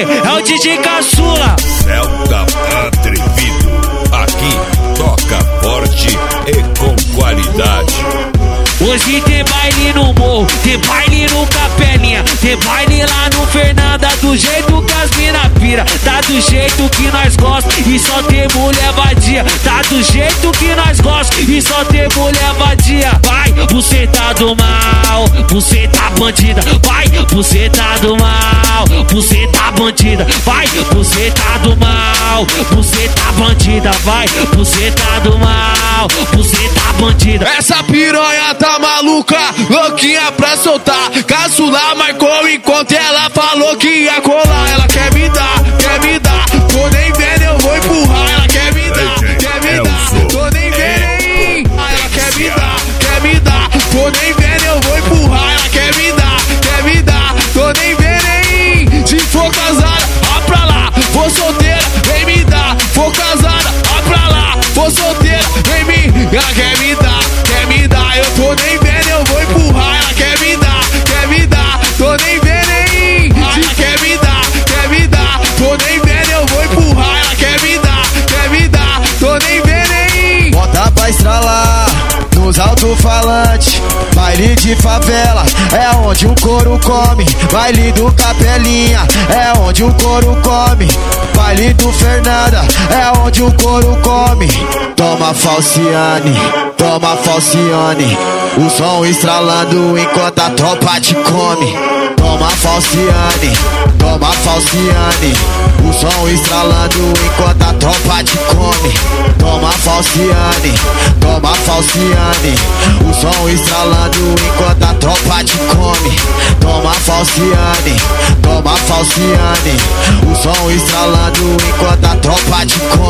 é o DJ Caçula. Celta atrevido, aqui toca forte e com qualidade. Hoje tem baile no morro, tem baile no Capelinha, tem baile lá no Fernanda, do jeito que as mina pira, tá do jeito que nós gosta e só tem mulher vadia, tá do jeito que nós gosta e só tem mulher vadia. Vai, você tá do mal, você tá bandida, vai, você tá do mal, você tá bandida, vai, você tá do mal, você tá bandida, vai, você tá do mal, você tá bandida. Essa piranha tá maluca, louquinha pra soltar. Caçula marcou enquanto ela falou que ia colar. Ela quer me dar, tô nem vendo, eu vou empurrar. Ela quer me dar, tô nem vendo, hein? Ela quer me dar, tô nem vendo, eu vou empurrar. Ela quer me dar, tô nem vendo, hein? Se for casada, ó pra lá, for solteira, vem me dar. For casada, ó pra lá, for solteira, vem me. Ela quer me dar, eu tô nem vendo, eu vou empurrar. Ela quer me dar, tô nem vendo, hein? Ela quer me dar, tô nem vendo, eu vou empurrar. Ela quer me dar, tô nem vendo, hein? Bota pra estralar nos alto-falantes. Baile de favela é onde o couro come. Baile do Capelinha é onde o couro come. Baile do Fernanda é onde o couro come. Toma Falciane, toma Falciane, o som estralando enquanto a tropa te come. Toma Falciane, toma Falciane, o som estralando enquanto a tropa te come. Toma Falciane, toma Falciane, o som estralando enquanto a tropa te come. Toma Falciane, toma Falciane, o som estralando enquanto a tropa te come.